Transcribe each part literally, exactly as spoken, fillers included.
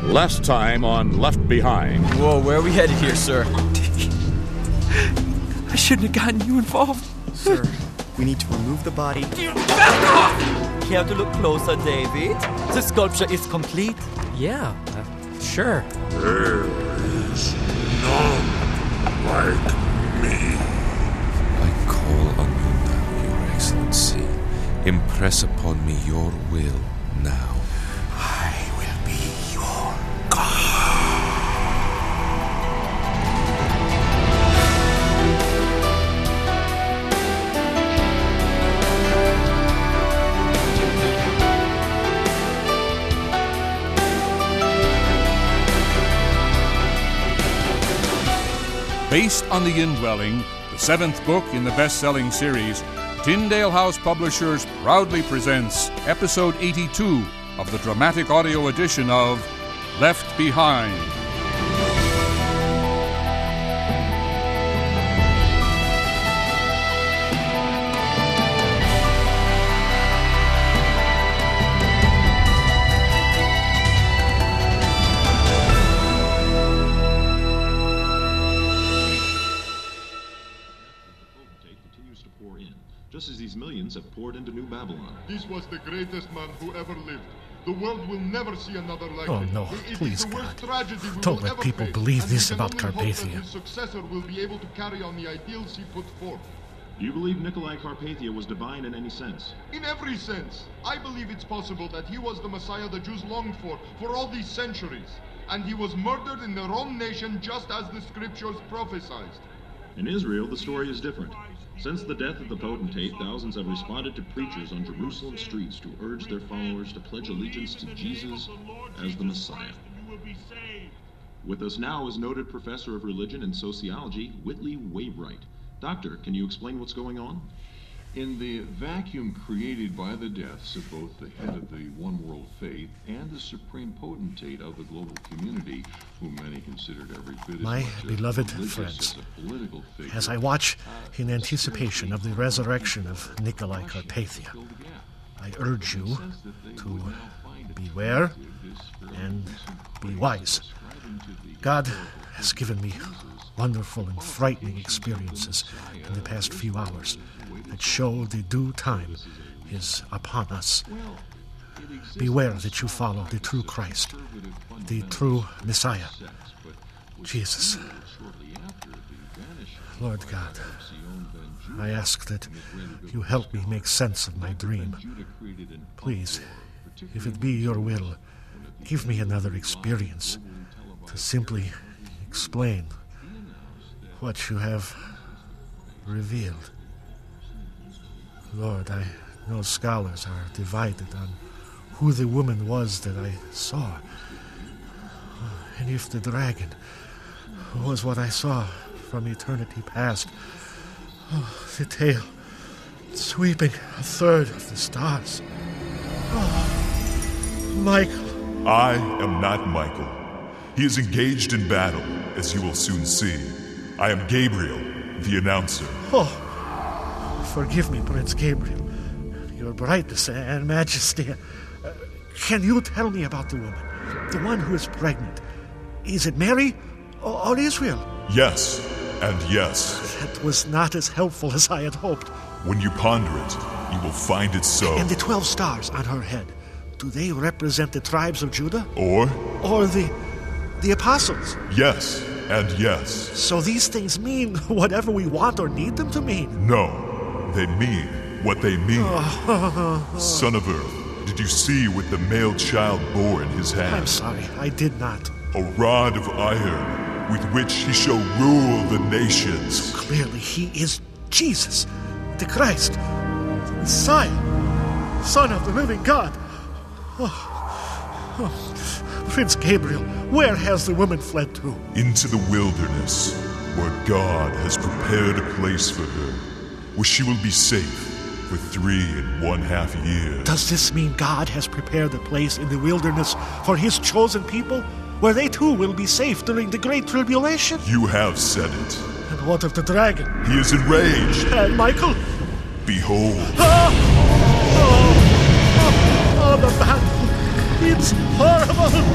Last time on Left Behind. Whoa, where are we headed here, sir? I shouldn't have gotten you involved. Sir, we need to remove the body. Back off! Care to look closer, David? The sculpture is complete. Yeah, uh, sure. There is none like me. I call on you now, Your Excellency. Impress upon me your will now. I will be your God. Based on The Indwelling, the seventh book in the best-selling series, Tyndale House Publishers proudly presents Episode eighty-two of the dramatic audio edition of Left Behind. Just as these millions have poured into New Babylon. This was the greatest man who ever lived. The world will never see another like Oh, him. no, It please, is the worst God. tragedy we Don't will let ever people face, believe and this we can about only hope that Carpathia. his successor will be able to carry on the ideals he put forth. Do you believe Nikolai Carpathia was divine in any sense? In every sense. I believe it's possible that he was the Messiah the Jews longed for, for all these centuries. And he was murdered in their own nation just as the scriptures prophesied. In Israel, the story is different. Since the death of the potentate, thousands have responded to preachers on Jerusalem streets to urge their followers to pledge allegiance to Jesus as the Messiah. With us now is noted professor of religion and sociology, Whitley Wainwright. Doctor, can you explain what's going on? In the vacuum created by the deaths of both the head of the one world faith and the supreme potentate of the global community, whom many considered every bit as My much beloved as religious friends, as a political figure, as I watch in anticipation of the resurrection of Nikolai Carpathia, I urge you to beware and be wise. God has given me wonderful and frightening experiences in the past few hours that show the due time is upon us. Beware that you follow the true Christ, the true Messiah, Jesus. Lord God, I ask that you help me make sense of my dream. Please, if it be your will, give me another experience to simply explain what you have revealed. Lord, I know scholars are divided on who the woman was that I saw. And if the dragon was what I saw from eternity past, oh, the tail sweeping a third of the stars. Oh, Michael. I am not Michael. He is engaged in battle, as you will soon see. I am Gabriel, the announcer. Oh, forgive me, Prince Gabriel. Your brightness and majesty. Uh, can you tell me about the woman? The one who is pregnant. Is it Mary or, or Israel? Yes, and yes. That was not as helpful as I had hoped. When you ponder it, you will find it so. And the twelve stars on her head, do they represent the tribes of Judah? Or? Or the, the apostles? Yes, and yes. So these things mean whatever we want or need them to mean? No, they mean what they mean. Son of Earth, did you see what the male child bore in his hand? I'm sorry, I did not. A rod of iron with which he shall rule the nations. So clearly he is Jesus, the Christ, the Messiah, Son of the living God. Oh, oh. Prince Gabriel, where has the woman fled to? Into the wilderness, where God has prepared a place for her, where she will be safe for three and one half years. Does this mean God has prepared a place in the wilderness for his chosen people, where they too will be safe during the Great Tribulation? You have said it. And what of the dragon? He is enraged. And Michael? Behold. Oh, oh, oh, oh the battle. It's horrible. The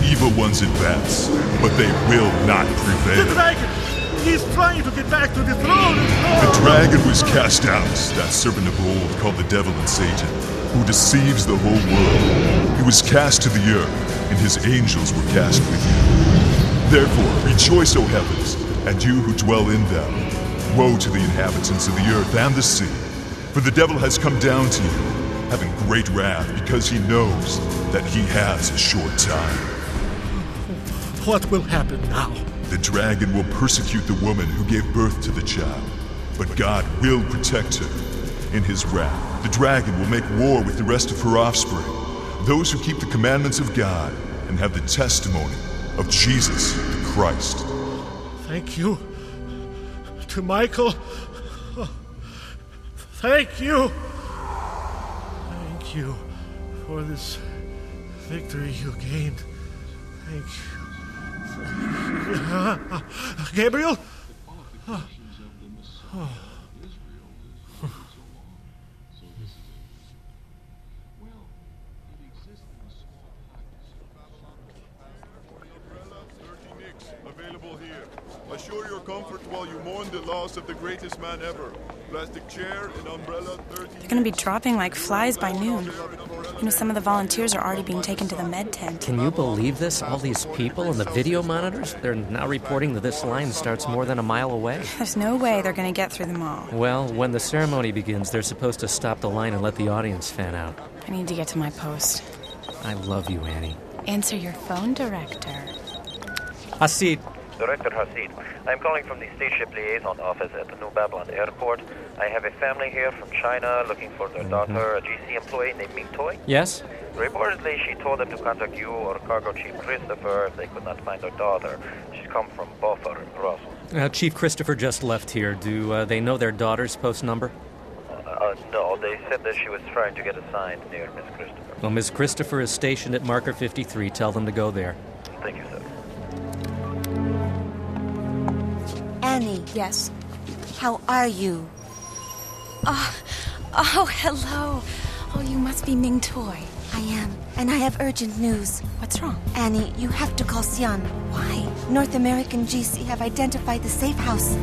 evil ones advance, but they will not prevail. The dragon! He's trying to get back to the throne! The dragon was cast out, that serpent of old called the devil and Satan, who deceives the whole world. He was cast to the earth, and his angels were cast with him. Therefore, rejoice, O heavens, and you who dwell in them. Woe to the inhabitants of the earth and the sea, for the devil has come down to you, having great wrath, because he knows that he has a short time. What will happen now? The dragon will persecute the woman who gave birth to the child, but God will protect her. In his wrath, the dragon will make war with the rest of her offspring, those who keep the commandments of God and have the testimony of Jesus the Christ. Thank you to Michael. Thank you. Thank you for this victory you gained. Thank you. Thank you. Gabriel? Oh. Oh. Available here. Assure your comfort while you mourn the loss of the greatest man ever. Plastic chair and umbrella thirty. They're going to be dropping like flies by noon. You know, some of the volunteers are already being taken to the med tent. Can you believe this? All these people and the video monitors? They're now reporting that this line starts more than a mile away. There's no way they're going to get through them all. Well, when the ceremony begins, they're supposed to stop the line and let the audience fan out. I need to get to my post. I love you, Annie. Answer your phone, Director. Hasid. Director Hasid, I'm calling from the Stateship Liaison Office at the New Babylon Airport. I have a family here from China looking for their mm-hmm. daughter, a G C employee named Ming Toy. Yes? Reportedly, she told them to contact you or Cargo Chief Christopher if they could not find their daughter. She's come from Beaufort in Brussels. Uh, Chief Christopher just left here. Do uh, they know their daughter's post number? Uh, uh, no, they said that she was trying to get assigned near Miss Christopher. Well, Miss Christopher is stationed at Marker fifty-three. Tell them to go there. Thank you, sir. Annie. Yes? How are you? Oh, oh, hello. Oh, you must be Ming Toy. I am, and I have urgent news. What's wrong? Annie, you have to call Sion. Why? North American G C have identified the safe house.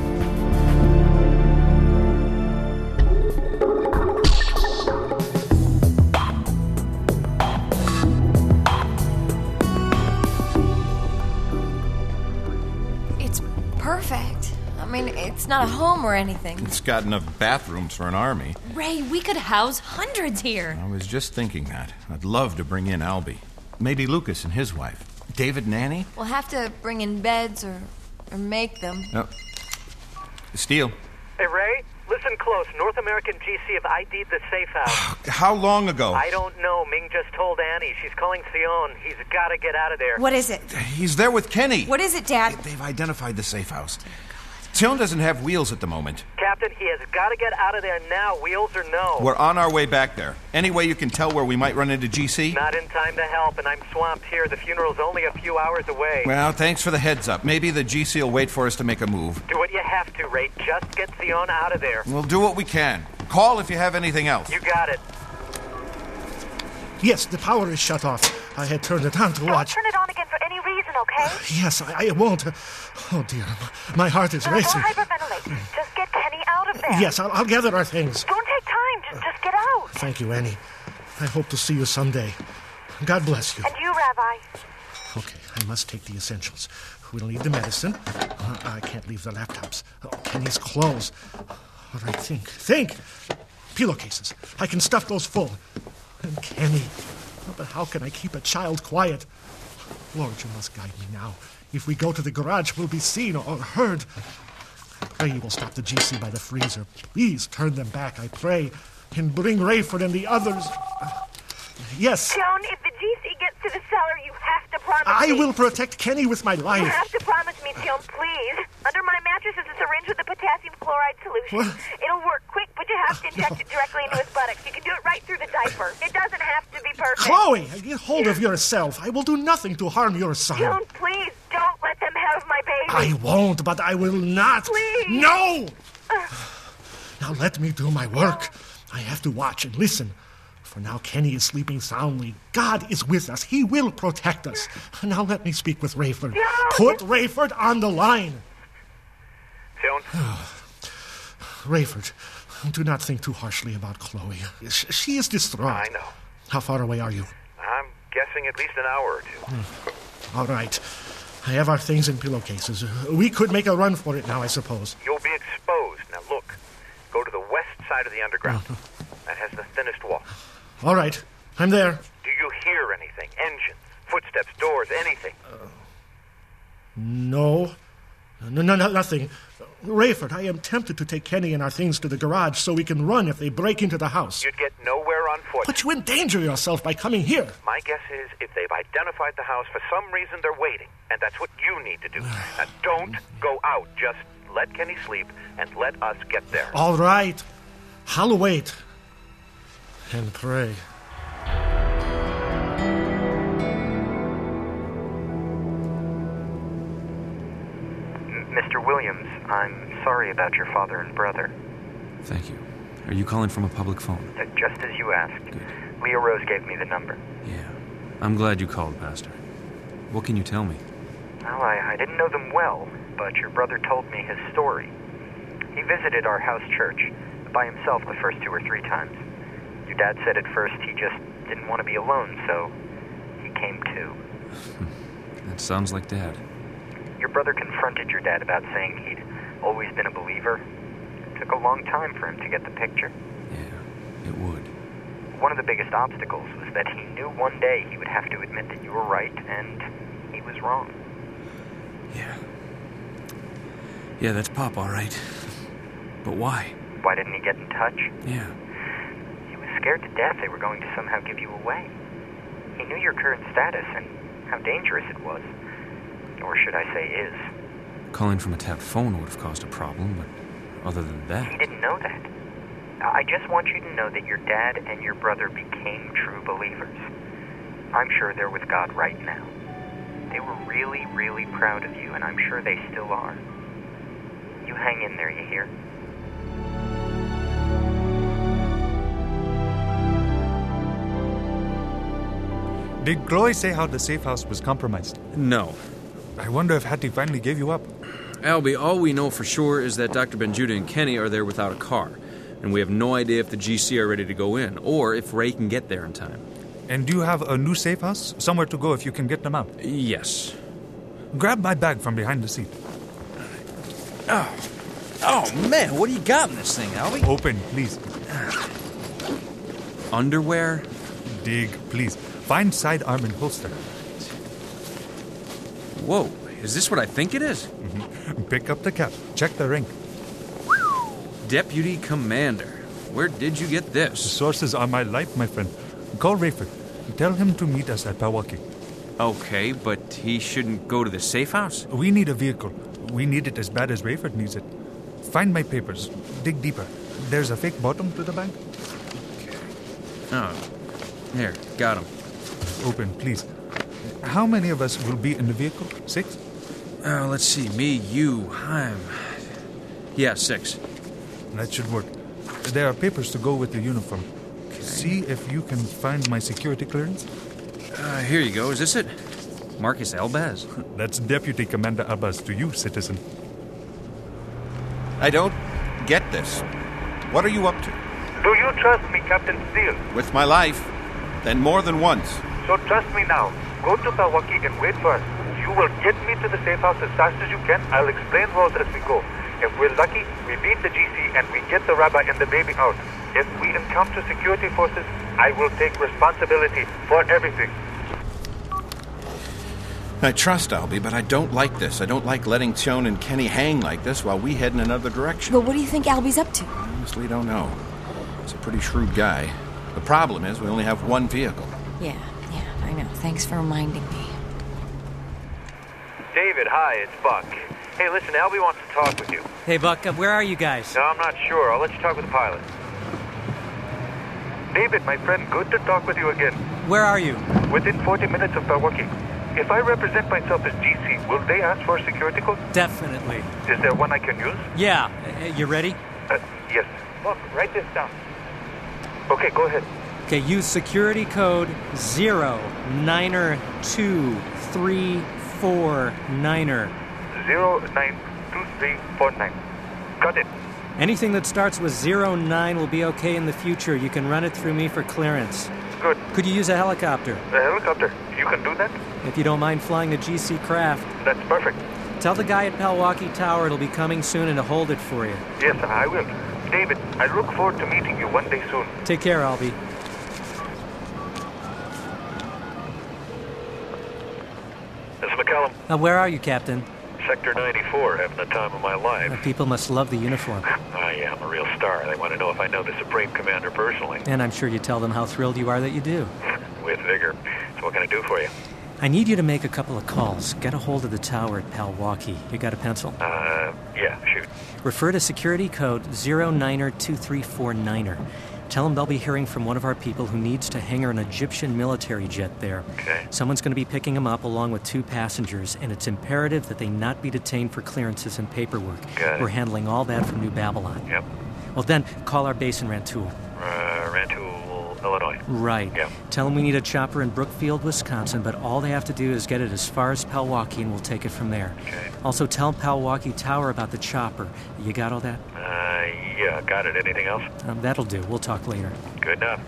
Perfect. I mean, it's not a home or anything. It's got enough bathrooms for an army. Ray, we could house hundreds here. I was just thinking that. I'd love to bring in Albie. Maybe Lucas and his wife. David and Annie? We'll have to bring in beds or, or make them. Oh. Steele. Hey, Ray, listen close. North American G C have I D'd the safe house. How long ago? I don't know. Ming just told Annie. She's calling Sion. He's got to get out of there. What is it? He's there with Kenny. What is it, Dad? They've identified the safe house. Sion doesn't have wheels at the moment. Captain, he has got to get out of there now, wheels or no. We're on our way back there. Any way you can tell where we might run into G C? Not in time to help, and I'm swamped here. The funeral's only a few hours away. Well, thanks for the heads up. Maybe the G C will wait for us to make a move. Do what you have to, Ray. Just get Sion out of there. We'll do what we can. Call if you have anything else. You got it. Yes, the power is shut off. I had turned it on to Don't watch. turn it on again for any reason, okay? Uh, yes, I, I won't. Oh, dear. My heart is no, racing. Don't hyperventilate. Just get Kenny out of there. Yes, I'll, I'll gather our things. Don't take time. Just, just get out. Thank you, Annie. I hope to see you someday. God bless you. And you, Rabbi. Okay, I must take the essentials. We'll need the medicine. Uh, I can't leave the laptops. Oh, Kenny's clothes. What do I think? Think! Pillowcases. I can stuff those full. And Kenny. Oh, but how can I keep a child quiet? Lord, you must guide me now. If we go to the garage, we'll be seen or heard. I pray you will stop the G C by the freezer. Please turn them back, I pray. And bring Rayford and the others. Uh, yes. Joan, if the G C gets to the cellar, you have to promise I me. will protect Kenny with my life. You have to promise me, Joan, please. Under my mattress is a syringe with a potassium chloride solution. What? It'll work quick, but you have to inject no. it directly into his buttocks. You can do it right through the diaper. It doesn't have to be perfect. Chloe, get hold of yourself. I will do nothing to harm your son. Joan, please, don't let them have my baby. I won't, but I will not. Please. No! Now let me do my work. I have to watch and listen. For For now, Kenny is sleeping soundly. God is with us. He will protect us. Now let me speak with Rayford. No! Put Rayford on the line. Joan? Rayford, do not think too harshly about Chloe. She is distraught. I know. How far away are you? I'm guessing at least an hour or two. Hmm. All right. I have our things in pillowcases. We could make a run for it now, I suppose. You'll be exposed. Now look, go to the west side of the underground. That has the thinnest wall. All right. I'm there. Do you hear anything? Engines, footsteps, doors, anything? Uh, no. No, no, no, nothing. Rayford, I am tempted to take Kenny and our things to the garage so we can run if they break into the house. You'd get nowhere on foot. But you endanger yourself by coming here. My guess is if they've identified the house, for some reason they're waiting. And that's what you need to do. Now, don't go out. Just let Kenny sleep and let us get there. All right. I'll wait. And pray. Mister Williams, I'm sorry about your father and brother. Thank you. Are you calling from a public phone? Uh, just as you asked. Good. Leo Rose gave me the number. Yeah. I'm glad you called, Pastor. What can you tell me? Well, I, I didn't know them well, but your brother told me his story. He visited our house church by himself the first two or three times. Your dad said at first he just didn't want to be alone, so he came too. That sounds like Dad. Your brother confronted your dad about saying he'd always been a believer. It took a long time for him to get the picture. Yeah, it would. One of the biggest obstacles was that he knew one day he would have to admit that you were right and he was wrong. Yeah. Yeah, that's Pop, all right. But why? Why didn't he get in touch? Yeah. He was scared to death they were going to somehow give you away. He knew your current status and how dangerous it was. Or should I say is. Calling from a tapped phone would have caused a problem, but other than that... He didn't know that. I just want you to know that your dad and your brother became true believers. I'm sure they're with God right now. They were really, really proud of you, and I'm sure they still are. You hang in there, you hear? Did Chloe say how the safe house was compromised? No. I wonder if Hattie finally gave you up. Albie, all we know for sure is that Doctor Benjuda and Kenny are there without a car. And we have no idea if the G C are ready to go in, or if Ray can get there in time. And do you have a new safe house? Somewhere to go if you can get them out? Yes. Grab my bag from behind the seat. Oh. Oh, man, what do you got in this thing, Albie? Open, please. Underwear? Dig, please. Find sidearm and holster. Whoa, is this what I think it is? Mm-hmm. Pick up the cap. Check the ring. Deputy Commander. Where did you get this? The sources are my life, my friend. Call Rayford. Tell him to meet us at Pewaukee. Okay, but he shouldn't go to the safe house? We need a vehicle. We need it as bad as Rayford needs it. Find my papers. Dig deeper. There's a fake bottom to the bag. Okay. Oh, here, got him. Open, please. How many of us will be in the vehicle? Six? Uh, let's see. Me, you, I'm... Yeah, six. That should work. There are papers to go with the uniform. Okay. See if you can find my security clearance. Uh, here you go. Is this it? Marcus Elbaz? That's Deputy Commander Elbaz to you, citizen. I don't get this. What are you up to? Do you trust me, Captain Steele? With my life. Then more than once. So trust me now. Go to Pewaukee and wait for us. You will get me to the safe house as fast as you can. I'll explain rules as we go. If we're lucky, we beat the G C and we get the rabbi and the baby out. If we encounter security forces, I will take responsibility for everything. I trust Albie, but I don't like this. I don't like letting Joan and Kenny hang like this while we head in another direction. But what do you think Albie's up to? I honestly don't know. He's a pretty shrewd guy. The problem is we only have one vehicle. Yeah, yeah, I know. Thanks for reminding me. David, hi, it's Buck. Hey, listen, Albie wants to talk with you. Hey, Buck, uh, where are you guys? No, I'm not sure. I'll let you talk with the pilot. David, my friend, good to talk with you again. Where are you? Within forty minutes of Pewaukee. If I represent myself as G C, will they ask for a security code? Definitely. Is there one I can use? Yeah. Uh, you ready? Uh, yes. Buck, write this down. Okay, go ahead. Okay, use security code zero niner two three four niner. Zero nine two three four nine. Got it. Anything that starts with zero nine will be okay in the future. You can run it through me for clearance. Good. Could you use a helicopter? A helicopter? You can do that? If you don't mind flying the G C craft. That's perfect. Tell the guy at Palwaki Tower it'll be coming soon and to hold it for you. Yes, I will. David, I look forward to meeting you one day soon. Take care, Albie. Miss McCallum. Uh, where are you, Captain? Sector ninety-four, having the time of my life. Uh, people must love the uniform. I am a real star. They want to know if I know the Supreme Commander personally. And I'm sure you tell them how thrilled you are that you do. With vigor. So what can I do for you? I need you to make a couple of calls. Get a hold of the tower at Palwaki. You got a pencil? Uh, yeah, shoot. Refer to security code zero niner two three four niner. Tell them they'll be hearing from one of our people who needs to hangar an Egyptian military jet there. Okay. Someone's going to be picking him up along with two passengers, and it's imperative that they not be detained for clearances and paperwork. Got it. We're handling all that from New Babylon. Yep. Well, then, call our base in Rantoul. Uh, Rantoul, Illinois. Right. Yep. Tell them we need a chopper in Brookfield, Wisconsin, but all they have to do is get it as far as Palwaki, and we'll take it from there. Okay. Also, tell Palwaki Tower about the chopper. You got all that? Uh, yeah, got it. Anything else? Um, that'll do. We'll talk later. Good enough.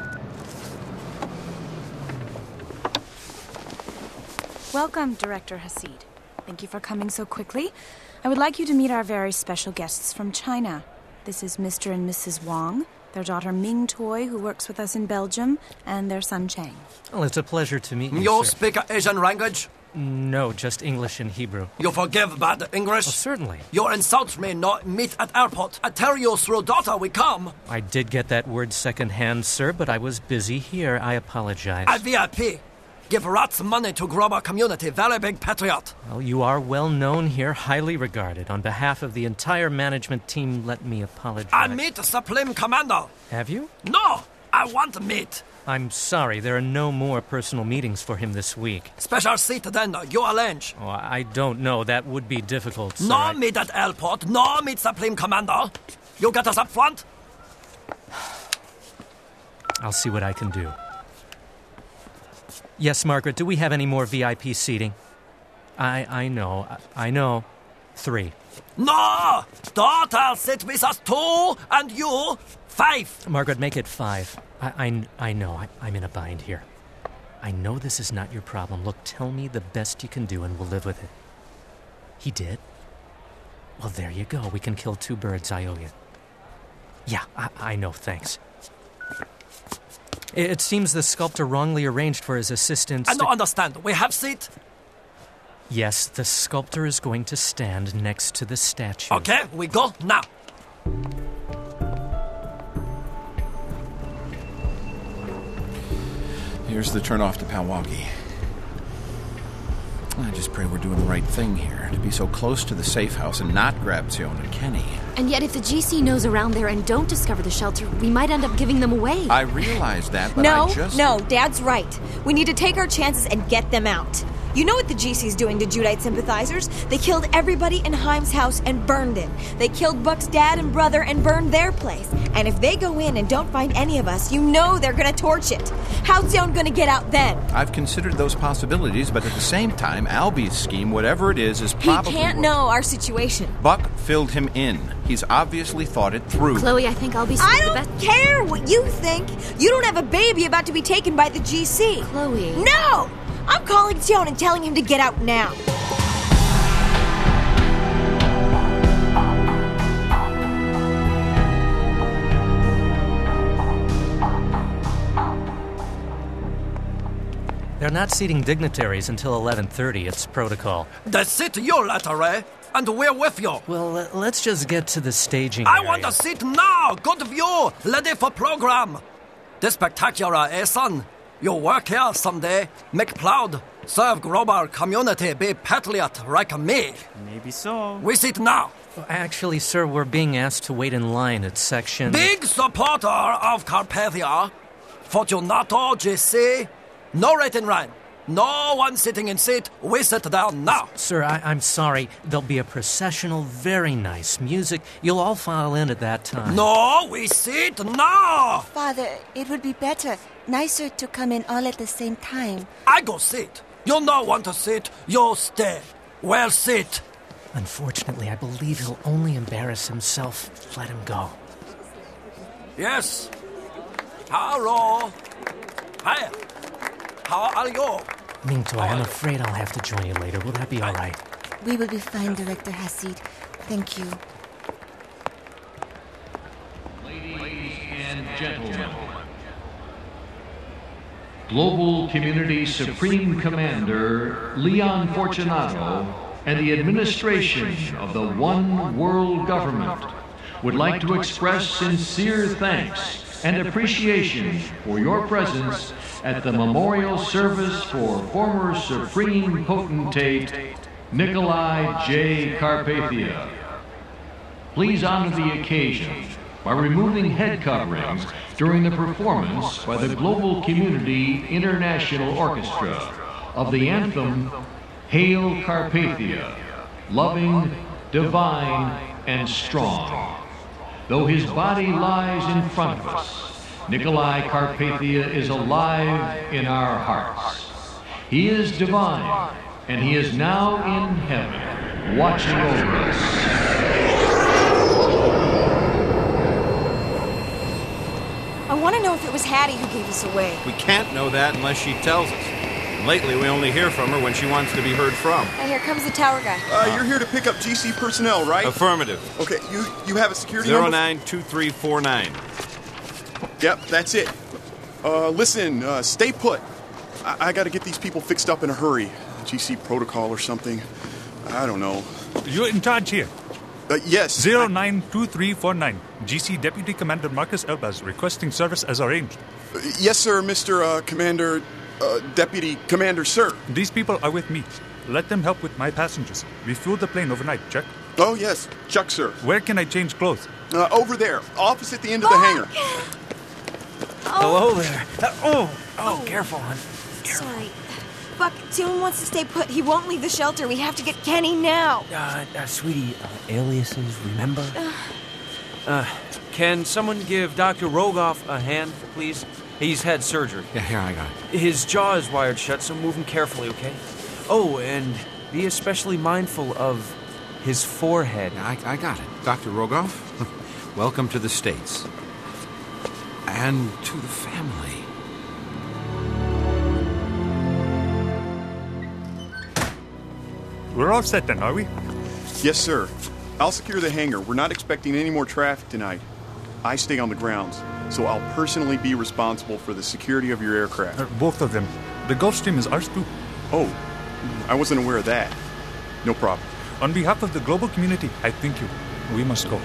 Welcome, Director Hasid. Thank you for coming so quickly. I would like you to meet our very special guests from China. This is Mister and Missus Wang, their daughter Ming Toy, who works with us in Belgium, and their son Chang. Well, it's a pleasure to meet you, You sir. speak Asian language? No, just English and Hebrew. You forgive bad English? Oh, certainly. You insult me, not meet at airport. I tell you through daughter we come. I did get that word secondhand, sir, but I was busy here. I apologize. I V I P. Give rats money to grow our community. Very big patriot. Well, you are well known here, highly regarded. On behalf of the entire management team, let me apologize. I meet Supreme Commander. Have you? No, I want to meet. I'm sorry, there are no more personal meetings for him this week. Special seat then, you arrange. Oh, I don't know. That would be difficult, sir. No I- meet at airport, no meet Supreme Commander. You get us up front? I'll see what I can do. Yes, Margaret, do we have any more V I P seating? I I know. I, I know. Three. No! Daughter sit with us two, and you, five. Margaret, make it five. I, I, I know. I, I'm in a bind here. I know this is not your problem. Look, tell me the best you can do and we'll live with it. He did? Well, there you go. We can kill two birds. I owe you. Yeah, I, I know. Thanks. It, it seems the sculptor wrongly arranged for his assistant... I don't understand. We have seat? Yes, the sculptor is going to stand next to the statue. Okay, we go now. Here's the turnoff to Palwaki. I just pray we're doing the right thing here, to be so close to the safe house and not grab Sion and Kenny. And yet if the G C knows around there and don't discover the shelter, we might end up giving them away. I realize that, but no, I just... No, Dad's right. We need to take our chances and get them out. You know what the G C's doing to Judite sympathizers? They killed everybody in Haim's house and burned it. They killed Buck's dad and brother and burned their place. And if they go in and don't find any of us, you know they're gonna torch it. How's Sion gonna get out then? I've considered those possibilities, but at the same time, Albie's scheme, whatever it is, is probably... He can't know our situation. Buck filled him in. He's obviously thought it through. Chloe, I think Albie's I the don't best... care what you think. You don't have a baby about to be taken by the G C. Chloe. No! I'm calling Sion and telling him to get out now. They're not seating dignitaries until eleven thirty. It's protocol. The seat you letter, eh? And we're with you. Well, uh, let's just get to the staging I area. want a seat now. Good view. Ready for program. This spectacular, eh, son? You work here someday. Make proud. Serve global community. Be patriot like me. Maybe so. We sit now. Actually, sir, we're being asked to wait in line at section... Big supporter of Carpathia. Fortunato G C. No rating rhyme. No one sitting in seat. We sit down now. Sir, I, I'm sorry. There'll be a processional, very nice music. You'll all file in at that time. No, we sit now. Father, it would be better, nicer to come in all at the same time. I go sit. You no want to sit. You stay. Well, sit. Unfortunately, I believe he'll only embarrass himself. Let him go. Yes. Hello. Hi. How are you? Mingtoy, I'm afraid I'll have to join you later. Will that be all right? We will be fine, Director Hasid. Thank you. Ladies and gentlemen, Global Community Supreme Commander Leon Fortunato and the administration of the One World Government would like to express sincere thanks and appreciation for your presence at the memorial service for former Supreme Potentate Nikolai J. Carpathia. Please honor the occasion by removing head coverings during the performance by the Global Community International Orchestra of the anthem Hail Carpathia, loving, divine, and strong. Though his body lies in front of us, Nikolai Carpathia is alive in our hearts. He is divine, and he is now in heaven, watching over us. I want to know if it was Hattie who gave us away. We can't know that unless she tells us. And lately, we only hear from her when she wants to be heard from. And here comes the tower guy. Uh, you're here to pick up G C personnel, right? Affirmative. Okay, you you have a security zero number? nine two three four nine. Yep, that's it. Uh, listen, uh, stay put. I, I got to get these people fixed up in a hurry. G C protocol or something. I don't know. You're in charge here. Uh, yes. zero nine two three four nine. G C Deputy Commander Marcus Elbaz requesting service as arranged. Uh, yes, sir, Mister Uh, Commander... Uh, Deputy Commander, sir. These people are with me. Let them help with my passengers. We flew the plane overnight, check? Oh, yes. Chuck, sir. Where can I change clothes? Uh, over there. Office at the end of the hangar. Hello there. Uh, oh, oh, careful, hon. Sorry. Buck, Tune wants to stay put. He won't leave the shelter. We have to get Kenny now. Uh, uh sweetie, uh, aliases, remember? Uh, can someone give Doctor Rogoff a hand, please? He's had surgery. Yeah, here, I got it. His jaw is wired shut, so move him carefully, okay? Oh, and be especially mindful of his forehead. Yeah, I, I got it. Doctor Rogoff, welcome to the States. And to the family. We're all set then, are we? Yes, sir. I'll secure the hangar. We're not expecting any more traffic tonight. I stay on the grounds, so I'll personally be responsible for the security of your aircraft. Uh, both of them. The Gulfstream is ours too. Oh, I wasn't aware of that. No problem. On behalf of the global community, I thank you. We must go.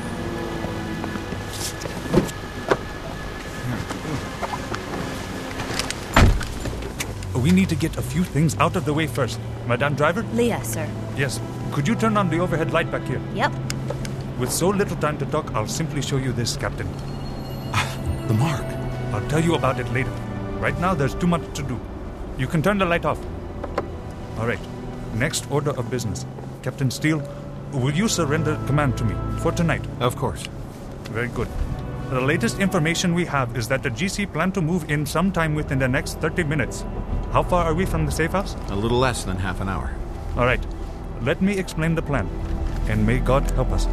We need to get a few things out of the way first. Madame Driver? Leah, sir. Yes. Could you turn on the overhead light back here? Yep. With so little time to talk, I'll simply show you this, Captain. The mark. I'll tell you about it later. Right now, there's too much to do. You can turn the light off. All right. Next order of business. Captain Steele, will you surrender command to me for tonight? Of course. Very good. The latest information we have is that the G C plan to move in sometime within the next thirty minutes. How far are we from the safe house? A little less than half an hour. All right. Let me explain the plan, and may God help us.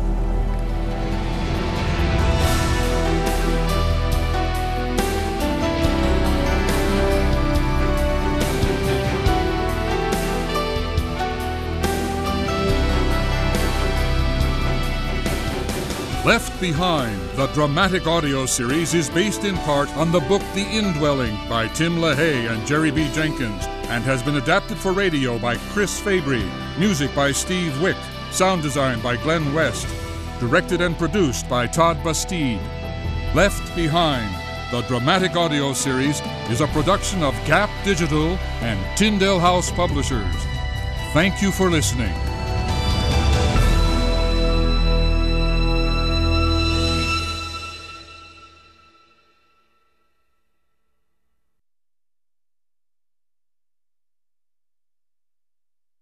Left Behind, the dramatic audio series, is based in part on the book The Indwelling by Tim LaHaye and Jerry B. Jenkins, and has been adapted for radio by Chris Fabry. Music by Steve Wick. Sound design by Glenn West. Directed and produced by Todd Bastide. Left Behind, the dramatic audio series, is a production of Gap Digital and Tyndale House Publishers. Thank you for listening.